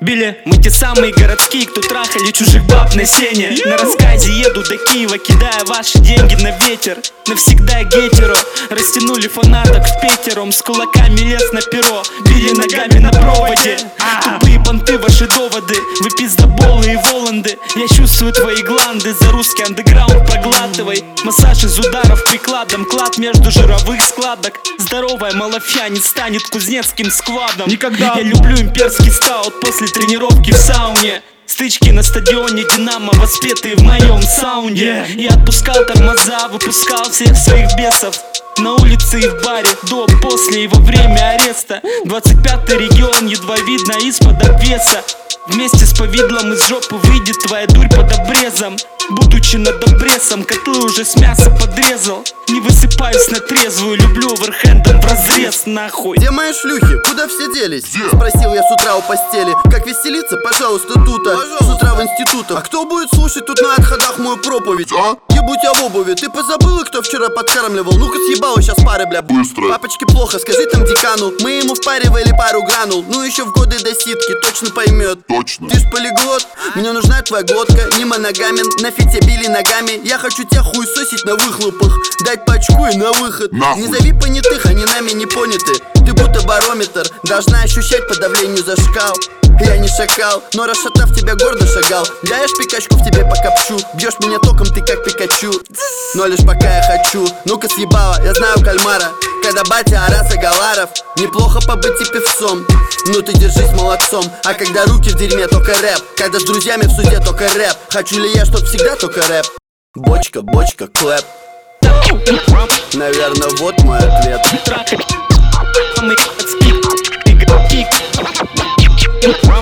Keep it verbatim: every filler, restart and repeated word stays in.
Били, мы те самые городские, кто трахали чужих баб на сене. На рассказе еду до Киева, кидая ваши деньги на ветер. Навсегда гетеро, растянули фанаток в пятером. С кулаками лез на перо, били ногами на проводе. Тупые понты, ваши доводы, вы пиздоболы и воланды. Я чувствую твои гланды, за русский андеграунд проглатывай. Массаж из ударов прикладом, клад между жировых складок. Здоровая малафья не станет кузнецким складом. Никогда. Я люблю имперский стаут после тренировки в сауне. Стычки на стадионе Динамо, воспетые в моем саунде. Я отпускал тормоза, выпускал всех своих бесов. На улице и в баре, до, после и во время ареста. Двадцать пятый регион едва видно из-под обвеса. Вместе с повидлом из жопы выйдет твоя дурь под обрезом. Будучи над обрезом, котлы уже с мяса подрезал. Не высыпаюсь на трезвую, люблю оверхендом в разрез, нахуй. Где мои шлюхи? Куда все делись? Спросил я с утра у постели. Как веселиться? Пожалуйста, тут, а. С утра в институтах. А кто будет слушать тут на отходах мою проповедь? А? Ебуть я в обуви. Ты позабыла, кто вчера подкармливал? Ну-ка съебала сейчас пары, бля. Быстро. Папочке плохо, скажи там декану. Мы ему впаривали пару гранул. Ну еще в годы до ситки, точно поймет. Точно. Ты ж полиглот, мне нужна твоя глотка. Не моногамен, нафиг тебя били ногами. Я хочу тебя хуесосить на выхлопах. Дать пачку и на выход. Нахуй. Не зови понятых, они нами не поняты. Ты будто барометр, должна ощущать по давлению за шкал. Я не шакал, но расшатав тебя гордо шагал. Даешь пикачку, в тебе покопчу. Бьешь меня током, ты как Пикачу. Но лишь пока я хочу. Ну-ка съебала, я знаю кальмара. Когда батя Араса Галаров. Неплохо побыть и певцом. Ну ты держись молодцом. А когда руки в дерьме, только рэп. Когда с друзьями в суде, только рэп. Хочу ли я, чтоб всегда только рэп? Бочка, бочка, клэп. Наверное, вот мой ответ. From